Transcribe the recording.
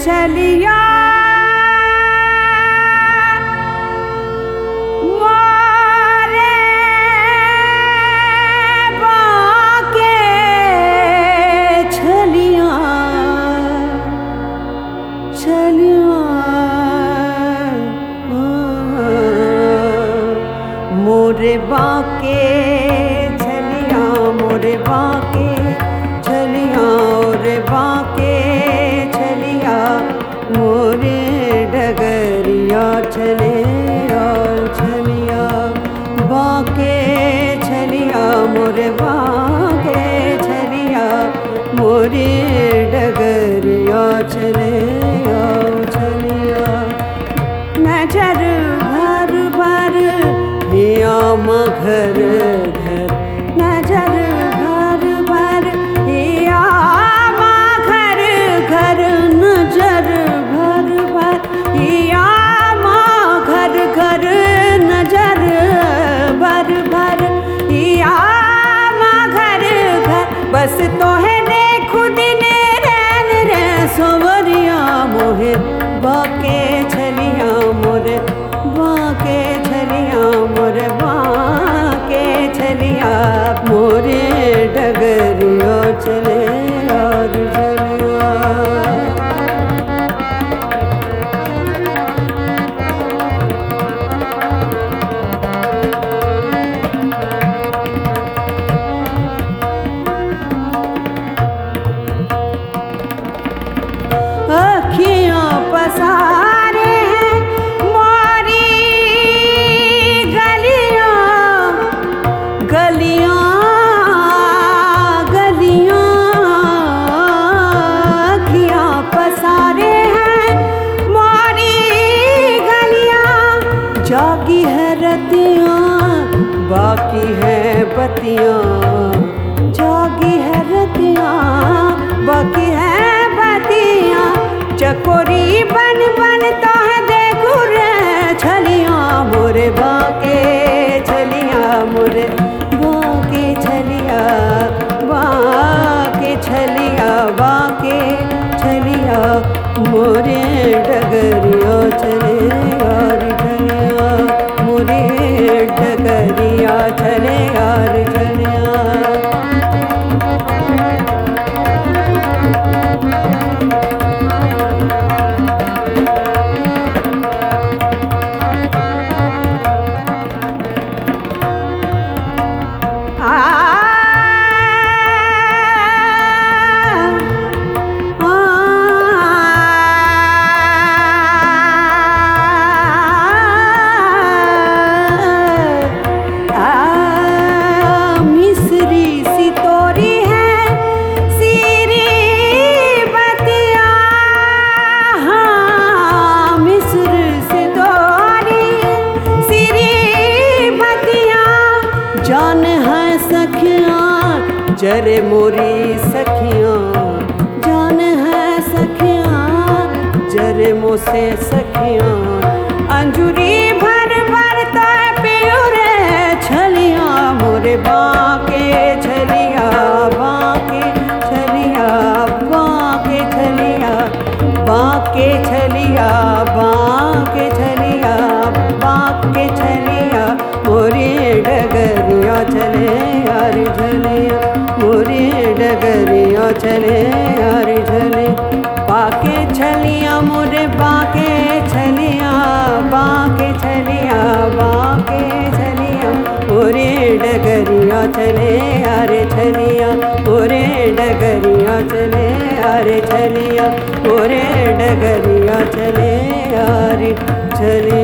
छलिया मोरे बाके छलिया मोरे बाके छलिया रे बाके छलिया मोरे डगरिया छले छलिया बाके छलिया मोरे बाके छलिया मोरे डगरिया छले छलिया नजर भर भर हिया घर घर नजर भर भर हिया घर घर नजर भर भर हिया घर घर नजर भर भर हिया घर घर बस तो है देखो दिन रैन रे सोवरिया मोहे बाके छलिया मोरे बाके छलिया मोरे बाके छलिया मोरे डगरिया चले और चलिया अखियाँ पसारे हैं मोरी गलियाँ गलियाँ गलियाँ अखियाँ पसारे हैं मोरी गलियाँ जागी है रतियाँ बाकी है बतियाँ जागी है रतियाँ बाकी है बतियाँ चकोरी बन बन तो है देखो रे छलिया मोरे बाके छलिया मोरे बाके छलिया बाके छलिया बाके छलिया मोरे डगरिया चले यार छलिया मोरे डगरिया चले यार छलिया जान है सखियाँ जरे मोरी सखियाँ जान है सखियाँ जरे मोसे सखियाँ अंजुरी भर भर तो पियो रे छलिया मोरे बाके छलिया बाके छलिया बाके छलिया बाके छलिया बाके छलिया बाके छलिया मोरे डगरिया चले यार झलिया मोरे डगरिया चले यार झले बाके छलिया मोरे बाके छलिया बाके छलिया बाके छलिया मोरे डगरिया चले यार छलिया मोरे डगरिया चले यार छलिया मोरे डगरिया चले यार छलिया।